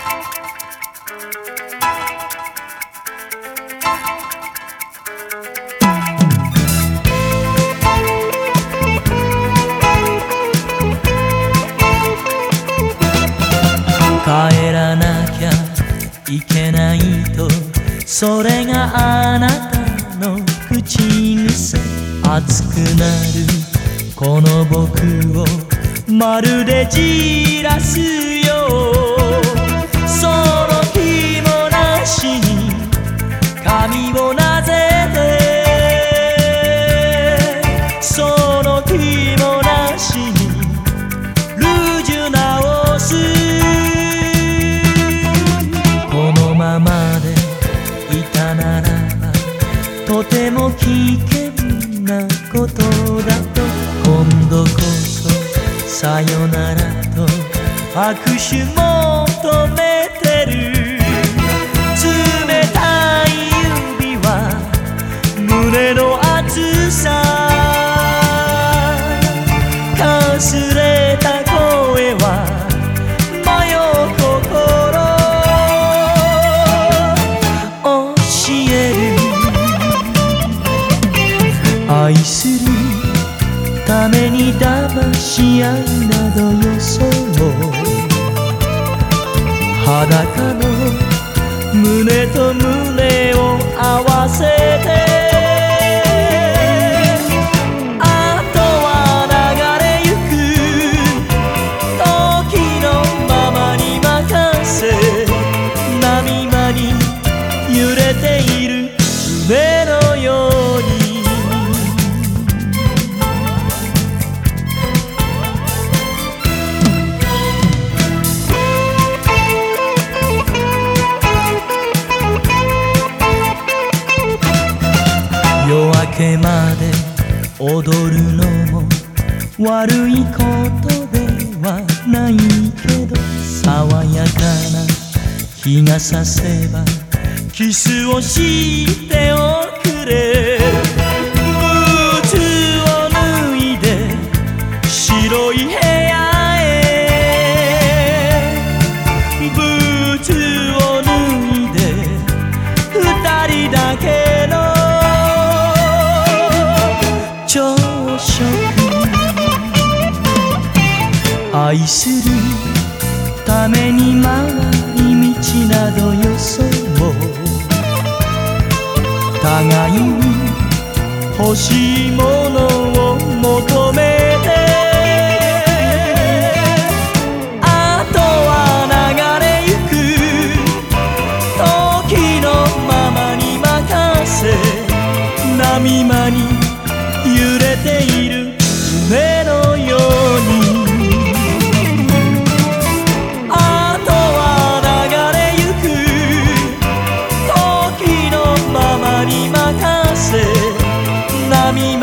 帰らなきゃいけないと、それがあなたの口癖。熱くなるこの僕をまるでじらすよ。その気もなしに髪をなぜて、その気もなしにルージュ直す。このままでいたならばとても危険なことだと、今度こそさよならと握手求めてる。冷たい指は胸の熱さ、かすれた声は迷う心教える。愛するために騙し合いなどよそう。裸の胸と胸を合わせて、あとは流れゆく時のままに任せ、波間に揺れている夢のように。夜明けまで踊るのも悪いことではないけど、爽やかな日が差せばキスをしておくれ。ブーツを脱いで白い部屋へ、ブーツを脱いで二人だけの朝食。愛するために回り道などよそう。互いに欲しいものを求めて、あとは流れゆく時のままに任せ、波間に揺れている夢のように。あとは流れゆく時のままに任せ、波間